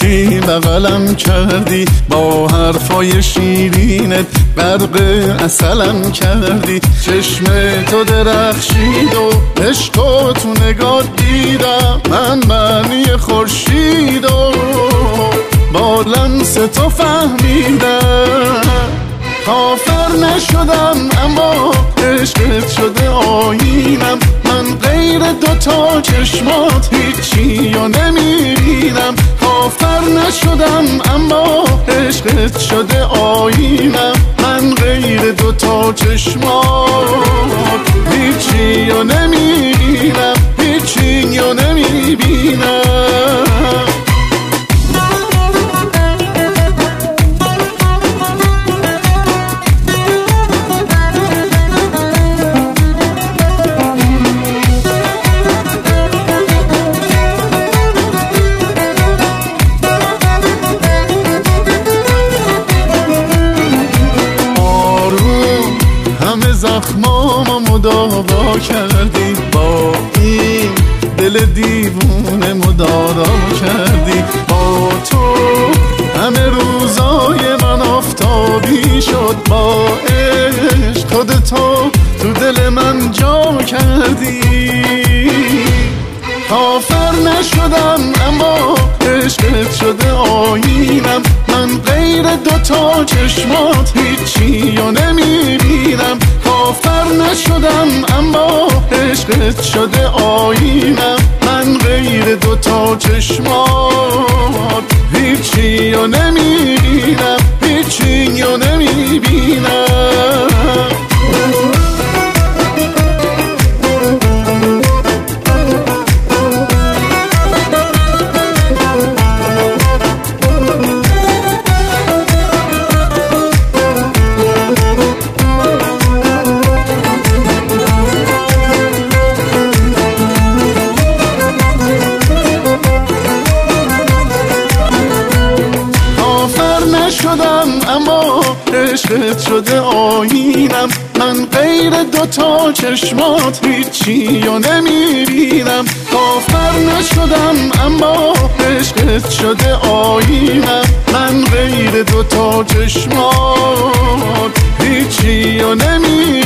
رفتی بغلم کردی، با حرفای شیرینت غرق عسلم کردی. چشم تو درخشید و عشق و تو نگاه دیدم من معنی خورشید و با لمس تو فهمیدم. کافر نشدم اما عشقت شده آیینم، من غیر دوتا چشمات هیچی و نمیبینم. کافر نشدم اما عشقت شده آیینم، من غیر دوتا چشمات هیچی و نمیبینم، هیچی و نمیبینم. زخمامو مداوا کردی، با این دل دیوونه مدارا کردی. با تو همه روزای من آفتابی شد، با عشق خودتو تو دل من جا کردی. کافر نشدم اما عشقت شده آیینم، من غیر دوتا چشمات هیچی و نمیبینم. کافر نشدم اما عشقت شده آیینم، من غیر دوتا چشمات هیچی و نمیبینم، هیچی و نمیبینم. شدم اما عشقت شده آیینم، من غیر دوتا چشمات هیچی و نمیبینم. کافر نشدم اما عشقت شده آیینم، من غیر دوتا چشمات هیچی و نمیبینم.